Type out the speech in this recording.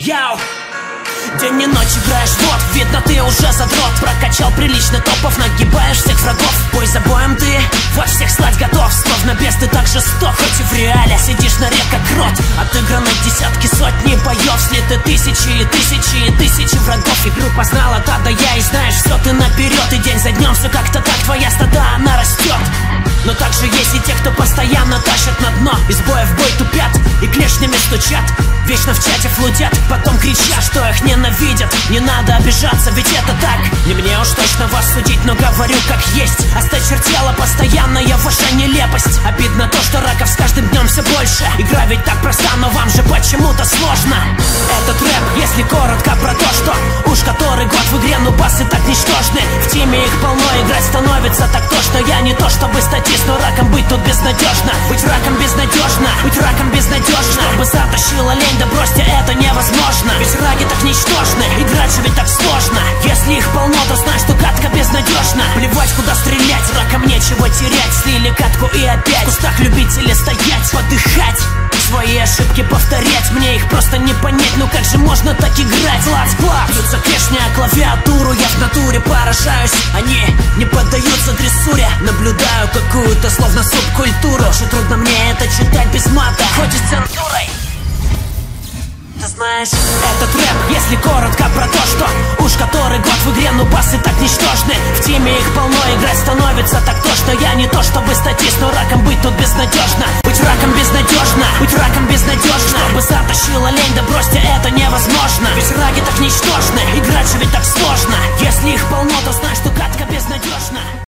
Яу! День и ночь играешь, вот, видно ты уже задрот. Прокачал прилично топов, нагибаешь всех врагов. Бой за боем ты, вот всех слать готов. Словно бес ты так жесток, хоть и в реале сидишь на река крот. Отыграны десятки, сотни боев, слиты тысячи и тысячи и тысячи врагов. Игру познала та да я, и знаешь все ты наперед. И день за днем все как-то так, твоя стада она растет. Но также есть и те, кто постоянно тащат на дно. Из боя в бой тупят и клешнями стучат. Вечно в чате флудят, потом кричат, что их ненавидят. Не надо обижаться, ведь это так. Не мне уж точно вас судить, но говорю как есть. Осточертела постоянная ваша нелепость. Обидно то, что раков с каждым днем все больше. Игра ведь так проста, но вам же почему-то сложно. Этот рэп, если коротко про то, что уж который год в игре, ну басы так ничтожны. В теме их полно, играть становится так тошно. Я не то чтобы статист, но раком быть тут безнадежно. Быть раком безнадежно, быть раком безнадежно. Чтобы затащила лень, да бросьте, это невозможно. Ведь раки так ничтожны, играть же ведь так сложно. Если их полно, то знай, что катка безнадежна. Плевать, куда стрелять, раком нечего терять. Слили катку и опять в кустах любители стоять, подыхать, свои ошибки повторять. Мне их просто не понять, ну как же можно так играть? Класс, бьются клешни о клавиатуру, я в натуре поражаюсь. Они не поддаются дрессуре. Наблюдаю какую-то словно субкультуру. Очень трудно мне это читать без мата, хоть и с цензурой. Ты знаешь, этот рэп, если коротко про то, что уж который год в игре, ну басы так ничтожны. В теме их полно, играть становится так тошно. Я не то чтобы статист, но раком быть тут безнадежно. Быть раком безнадежно, быть раком безнадежно. Чтобы затащила лень, да бросьте, это невозможно. Ведь раки так ничтожны, играть же ведь так сложно. Если их полно, то знай, что катка безнадежна.